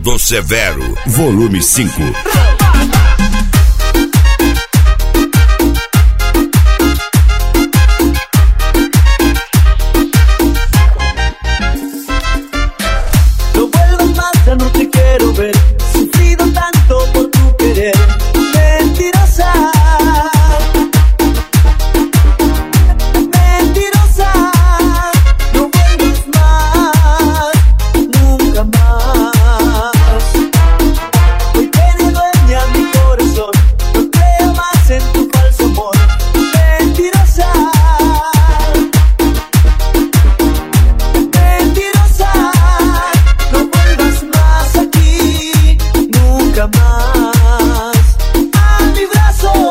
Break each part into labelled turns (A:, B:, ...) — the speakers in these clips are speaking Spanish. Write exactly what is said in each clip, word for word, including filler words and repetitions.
A: do Severo, volume cinco.
B: No vuelvas más, ya no te quiero ver. Sufrido tanto por tu querer. Mentirosa, mentirosa. No vuelvas más, nunca más. Hoy tiene dueña mi corazón. No creo más en tu falso amor. Mentirosa, mentirosa. No vuelvas más aquí, nunca más a mis brazos.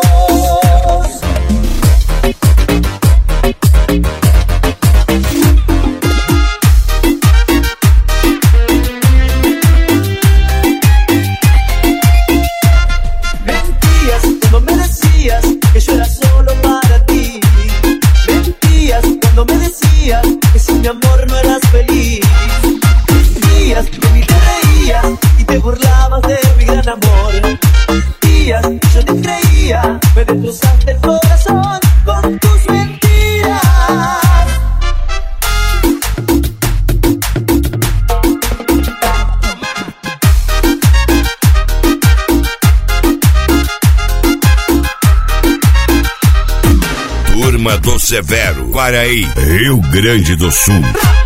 B: Mentías cuando me decías que yo era solo para ti. Mentías cuando me decías que sin mi amor no eras feliz. Mentías que ni te reías y te burlabas de mi gran amor. Mentías que yo te creía, me destrozaste el corazón con tus mentiras.
A: Turma do Severo, Quaraí, Rio Grande do Sul.